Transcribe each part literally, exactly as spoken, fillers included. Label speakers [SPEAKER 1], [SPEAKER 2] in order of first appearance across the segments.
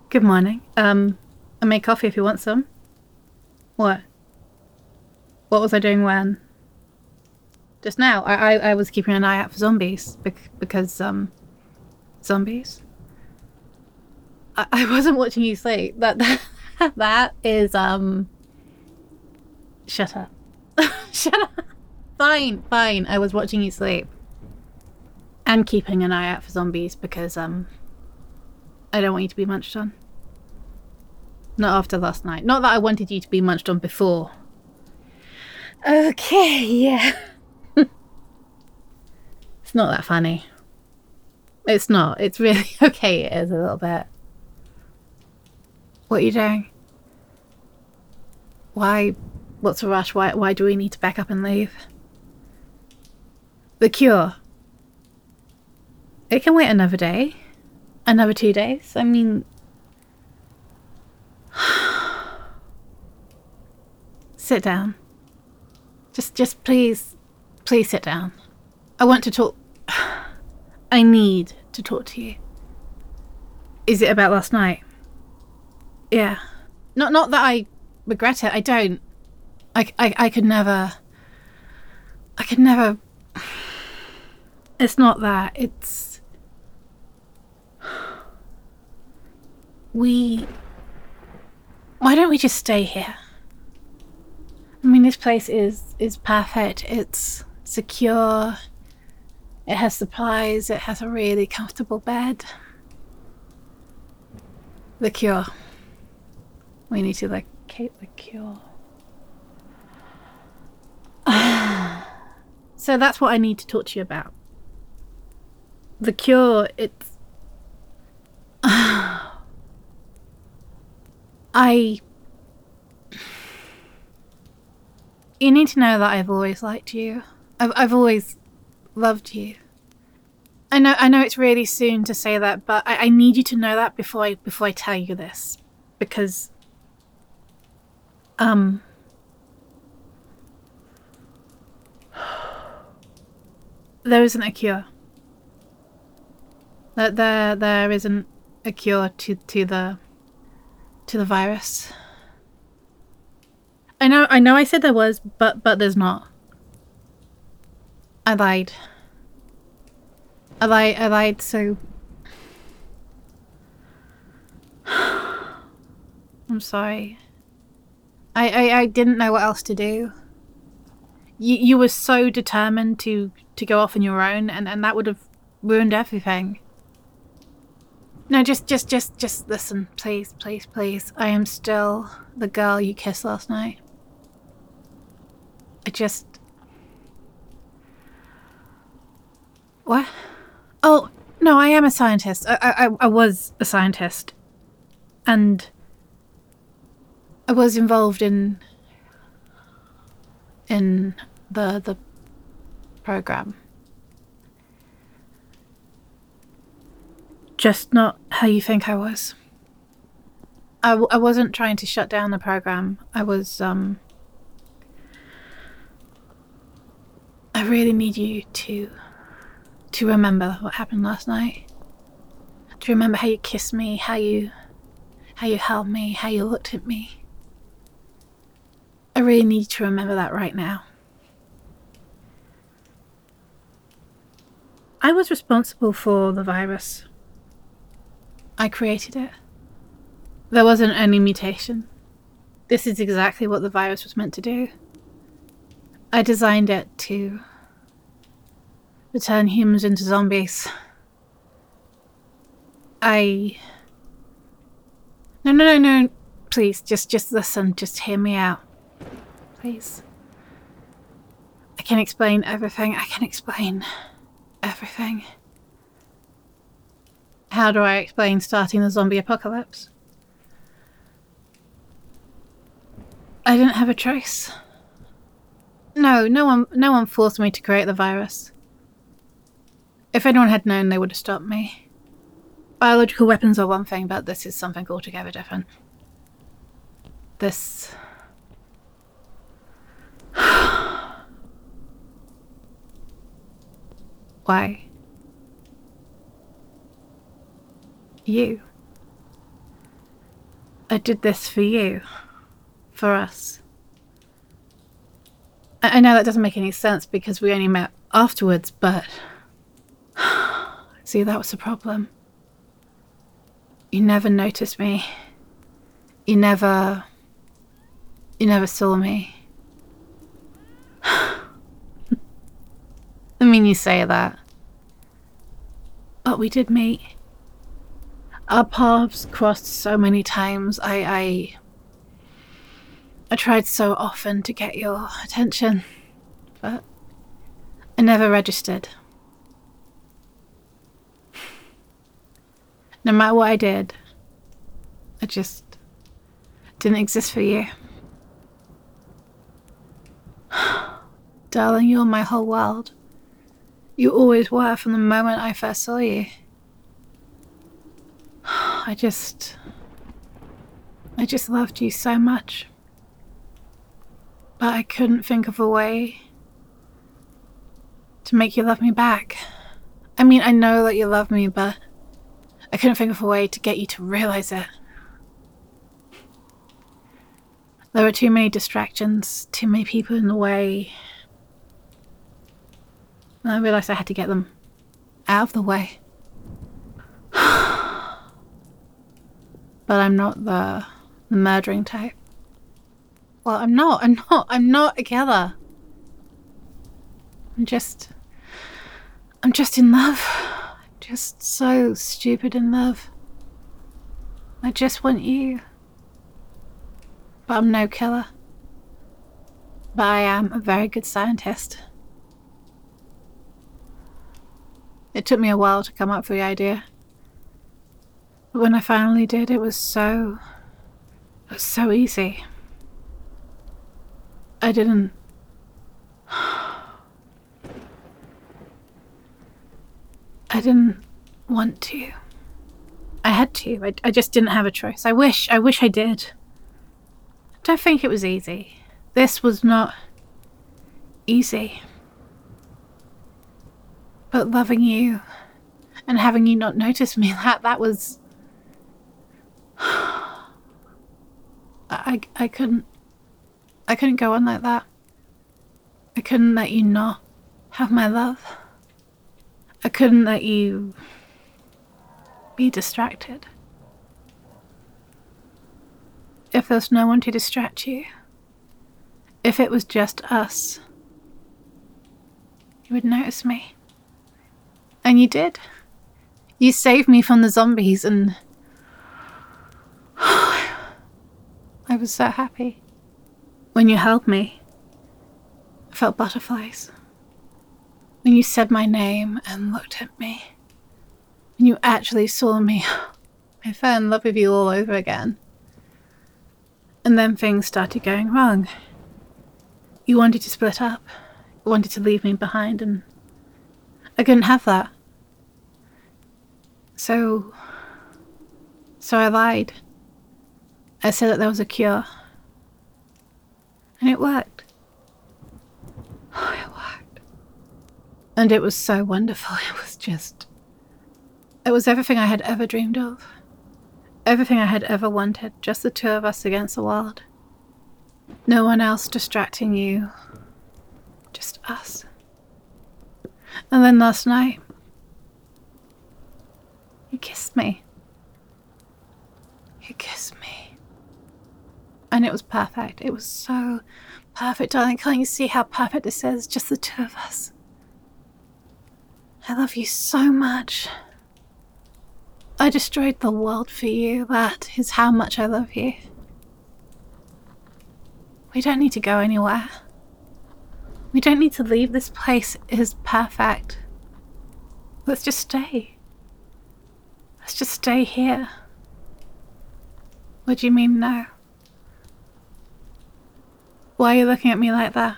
[SPEAKER 1] Good morning. Um, I made coffee if you want some. What? What was I doing when? Just now. I, I, I was keeping an eye out for zombies bec- because, um, zombies? I, I wasn't watching you sleep. That, that, that is, um, shut up. Shut up. Fine, fine. I was watching you sleep. And keeping an eye out for zombies because, um, I don't want you to be munched on. Not after last night. Not that I wanted you to be munched on before. Okay, yeah. It's not that funny. It's not. It's really okay. It is a little bit. What are you doing? Why? What's the rush? Why? Why do we need to back up and leave? The cure. It can wait another day, another two days. I mean, sit down. Just, just please, please sit down. I want to talk. I need to talk to you. Is it about last night? Yeah. Not, not that I regret it. I don't. I, I, I could never. I could never. It's not that. It's. We. Why don't we just stay here? I mean, this place is is perfect. It's secure. It has supplies. It has a really comfortable bed. The cure. We need to locate the cure. So that's what I need to talk to you about. The cure, it's... I... You need to know that I've always liked you. I've, I've always loved you. I know I know it's really soon to say that, but I, I need you to know that before I before I tell you this. Because um there isn't a cure. There there there isn't a cure to, to the to the virus. I know I know I said there was, but but there's not. I lied. I lied I lied so I'm sorry. I, I, I didn't know what else to do. You you were so determined to, to go off on your own, and, and that would have ruined everything. No, just just just just listen, please, please, please. I am still the girl you kissed last night. I just What? Oh, no, I am a scientist. I I I was a scientist. And I was involved in in the the program. Just not how you think I was. I, w- I wasn't trying to shut down the program. I was, um... I really need you to... to remember what happened last night. To remember how you kissed me, how you... how you held me, how you looked at me. I really need you to remember that right now. I was responsible for the virus. I created it. There wasn't any mutation. This is exactly what the virus was meant to do. I designed it to return humans into zombies. I... No, no, no, no. Please, just, just listen. Just hear me out. Please. I can explain everything. I can explain everything. How do I explain starting the zombie apocalypse? I didn't have a choice. No, no one, no one forced me to create the virus. If anyone had known, they would have stopped me. Biological weapons are one thing, but this is something altogether different. This... Why? You. I did this for you. For us. I, I know that doesn't make any sense because we only met afterwards, but... See, that was the problem. You never noticed me. You never... You never saw me. I mean, you say that. But we did meet. Our paths crossed so many times. I, I... I tried so often to get your attention, but I never registered. No matter what I did, I just didn't exist for you. Darling, you're my whole world. You always were from the moment I first saw you. I just... I just loved you so much. But I couldn't think of a way to make you love me back. I mean, I know that you love me, but I couldn't think of a way to get you to realize it. There were too many distractions, too many people in the way. And I realized I had to get them out of the way. But I'm not the, the murdering type. Well, I'm not, I'm not, I'm not a killer. I'm just, I'm just in love. I'm just so stupid in love. I just want you. But I'm no killer. But I am a very good scientist. It took me a while to come up with the idea. But when I finally did, it was so, it was so easy. I didn't... I didn't want to. I had to. I, I just didn't have a choice. I wish, I wish I did. I don't think it was easy. This was not easy. But loving you and having you not notice me, that, that was... I, I couldn't... I couldn't go on like that. I couldn't let you not have my love. I couldn't let you be distracted. If there's no one to distract you, if it was just us, you would notice me. And you did. You saved me from the zombies and I was so happy. When you held me, I felt butterflies. When you said my name and looked at me, when you actually saw me, I fell in love with you all over again. And then things started going wrong. You wanted to split up. You wanted to leave me behind, and I couldn't have that. So, so I lied. I said that there was a cure. And it worked. Oh, it worked. And it was so wonderful. It was just... It was everything I had ever dreamed of. Everything I had ever wanted. Just the two of us against the world. No one else distracting you. Just us. And then last night, you kissed me. You kissed me. And it was perfect. It was so perfect, darling. Can't you see how perfect this is? Just the two of us. I love you so much. I destroyed the world for you. That is how much I love you. We don't need to go anywhere. We don't need to leave. This place is perfect. Let's just stay. Let's just stay here. What do you mean no? Why are you looking at me like that?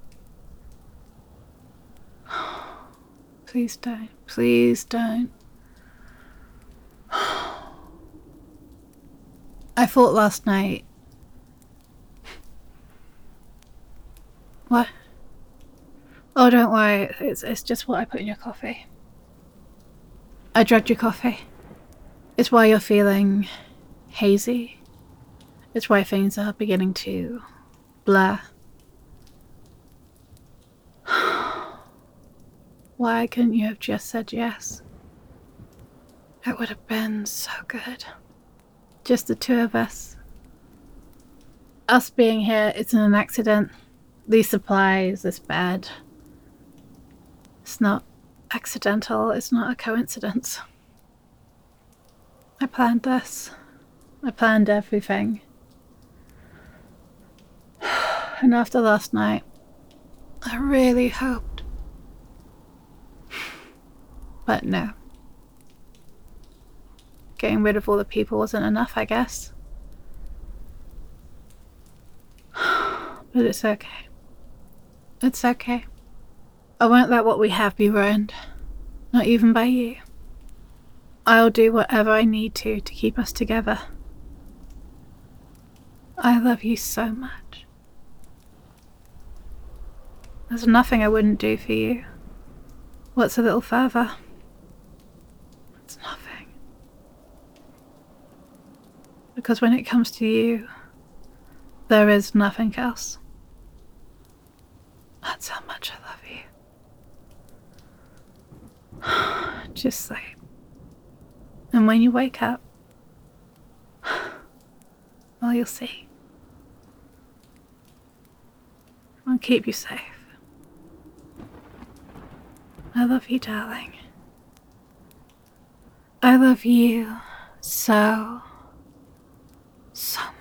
[SPEAKER 1] Please don't. Please don't. I thought last night... What? Oh, don't worry. It's, it's just what I put in your coffee. I drugged your coffee. It's why you're feeling hazy It's why things are beginning to blur. Why couldn't you have just said yes? It would have been so good. Just the two of us. Us being here isn't an accident. These supplies, this bed. It's not accidental. It's not a coincidence. I planned this. I planned everything. And after last night, I really hoped. But no. Getting rid of all the people wasn't enough, I guess. But it's okay. It's okay. I won't let what we have be ruined. Not even by you. I'll do whatever I need to to keep us together. I love you so much. There's nothing I wouldn't do for you. What's a little further? It's nothing. Because when it comes to you, there is nothing else. That's how much I love you. Just sleep. And when you wake up, well, you'll see. I'll keep you safe. I love you, darling. I love you so, so much.